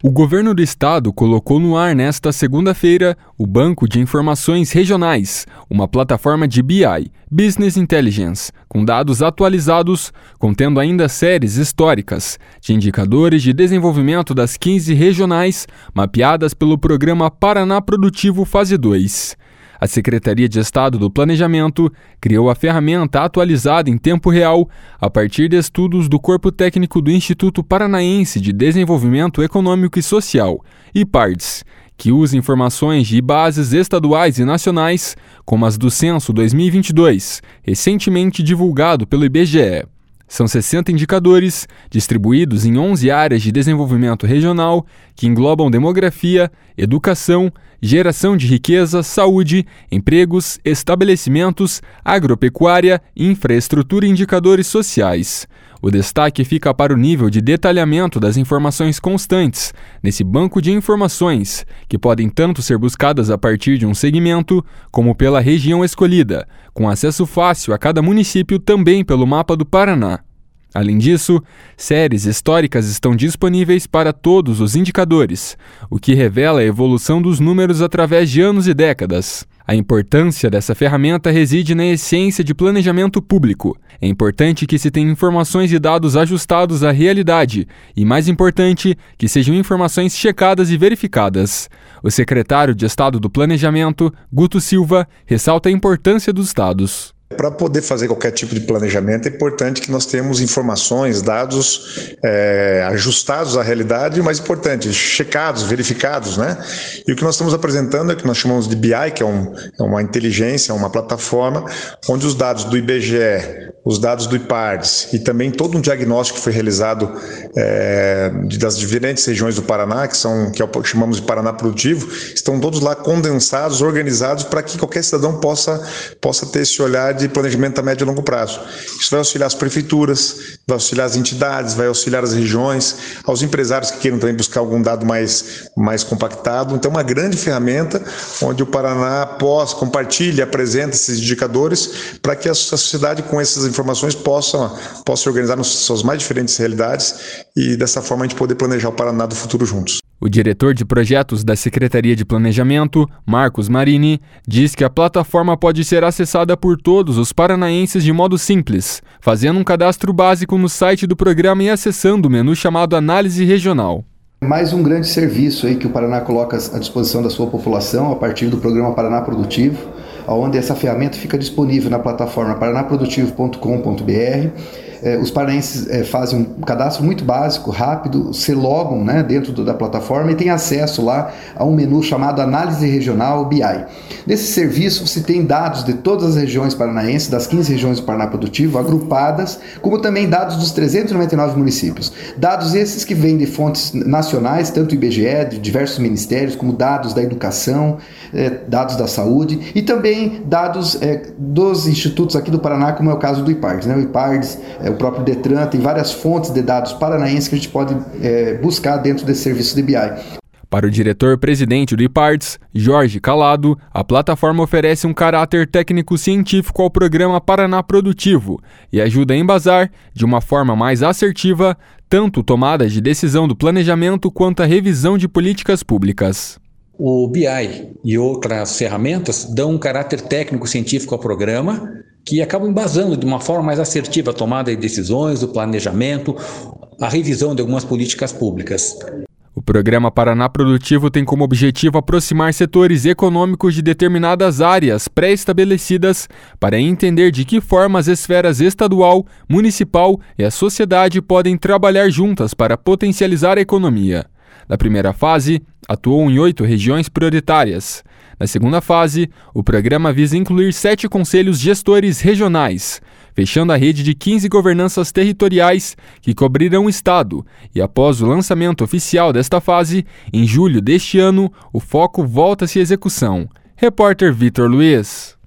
O governo do estado colocou no ar nesta segunda-feira o Banco de Informações Regionais, uma plataforma de BI, Business Intelligence, com dados atualizados, contendo ainda séries históricas de indicadores de desenvolvimento das 15 regionais mapeadas pelo Programa Paraná Produtivo Fase 2. A Secretaria de Estado do Planejamento criou a ferramenta atualizada em tempo real a partir de estudos do Corpo Técnico do Instituto Paranaense de Desenvolvimento Econômico e Social, IPARDES, que usa informações de bases estaduais e nacionais, como as do Censo 2022, recentemente divulgado pelo IBGE. São 60 indicadores, distribuídos em 11 áreas de desenvolvimento regional, que englobam demografia, educação, geração de riqueza, saúde, empregos, estabelecimentos, agropecuária, infraestrutura e indicadores sociais. O destaque fica para o nível de detalhamento das informações constantes nesse banco de informações, que podem tanto ser buscadas a partir de um segmento, como pela região escolhida, com acesso fácil a cada município também pelo mapa do Paraná. Além disso, séries históricas estão disponíveis para todos os indicadores, o que revela a evolução dos números através de anos e décadas. A importância dessa ferramenta reside na essência de planejamento público. É importante que se tenha informações e dados ajustados à realidade e, mais importante, que sejam informações checadas e verificadas. O secretário de Estado do Planejamento, Guto Silva, ressalta a importância dos dados. Para poder fazer qualquer tipo de planejamento é importante que nós tenhamos informações, dados ajustados à realidade, e mais importante, checados, verificados, né? E o que nós estamos apresentando é o que nós chamamos de BI, que é uma inteligência, uma plataforma, onde os dados do IBGE, os dados do IPARDES e também todo um diagnóstico que foi realizado das diferentes regiões do Paraná, que chamamos de Paraná Produtivo, estão todos lá condensados, organizados, para que qualquer cidadão possa ter esse olhar de planejamento a médio e longo prazo. Isso vai auxiliar as prefeituras, vai auxiliar as entidades, vai auxiliar as regiões, aos empresários que queiram também buscar algum dado mais compactado. Então, uma grande ferramenta onde o Paraná compartilha, apresenta esses indicadores para que a sociedade, com essas informações, possa se organizar nas suas mais diferentes realidades e, dessa forma, a gente poder planejar o Paraná do futuro juntos. O diretor de projetos da Secretaria de Planejamento, Marcos Marini, diz que a plataforma pode ser acessada por todos os paranaenses de modo simples, fazendo um cadastro básico no site do programa e acessando o menu chamado Análise Regional. Mais um grande serviço aí que o Paraná coloca à disposição da sua população a partir do programa Paraná Produtivo, onde essa ferramenta fica disponível na plataforma paranaprodutivo.com.br. Os paranaenses fazem um cadastro muito básico, rápido, se logam, dentro da plataforma e têm acesso lá a um menu chamado Análise Regional BI. Nesse serviço você tem dados de todas as regiões paranaenses, das 15 regiões do Paraná Produtivo, agrupadas, como também dados dos 399 municípios. Dados esses que vêm de fontes nacionais, tanto do IBGE, de diversos ministérios, como dados da educação, dados da saúde e também dados dos institutos aqui do Paraná, como é o caso do IPARDES. O IPARDES, o próprio Detran, tem várias fontes de dados paranaenses que a gente pode buscar dentro desse serviço de BI. Para o diretor-presidente do IPARDES, Jorge Calado, a plataforma oferece um caráter técnico-científico ao programa Paraná Produtivo e ajuda a embasar, de uma forma mais assertiva, tanto tomadas de decisão do planejamento quanto a revisão de políticas públicas. O BI e outras ferramentas dão um caráter técnico-científico ao programa, que acabam embasando de uma forma mais assertiva a tomada de decisões, o planejamento, a revisão de algumas políticas públicas. O programa Paraná Produtivo tem como objetivo aproximar setores econômicos de determinadas áreas pré-estabelecidas para entender de que forma as esferas estadual, municipal e a sociedade podem trabalhar juntas para potencializar a economia. Na primeira fase, atuou em 8 regiões prioritárias. Na segunda fase, o programa visa incluir 7 conselhos gestores regionais, fechando a rede de 15 governanças territoriais que cobrirão o estado, e após o lançamento oficial desta fase, em julho deste ano, o foco volta-se à execução. Repórter Vitor Luiz.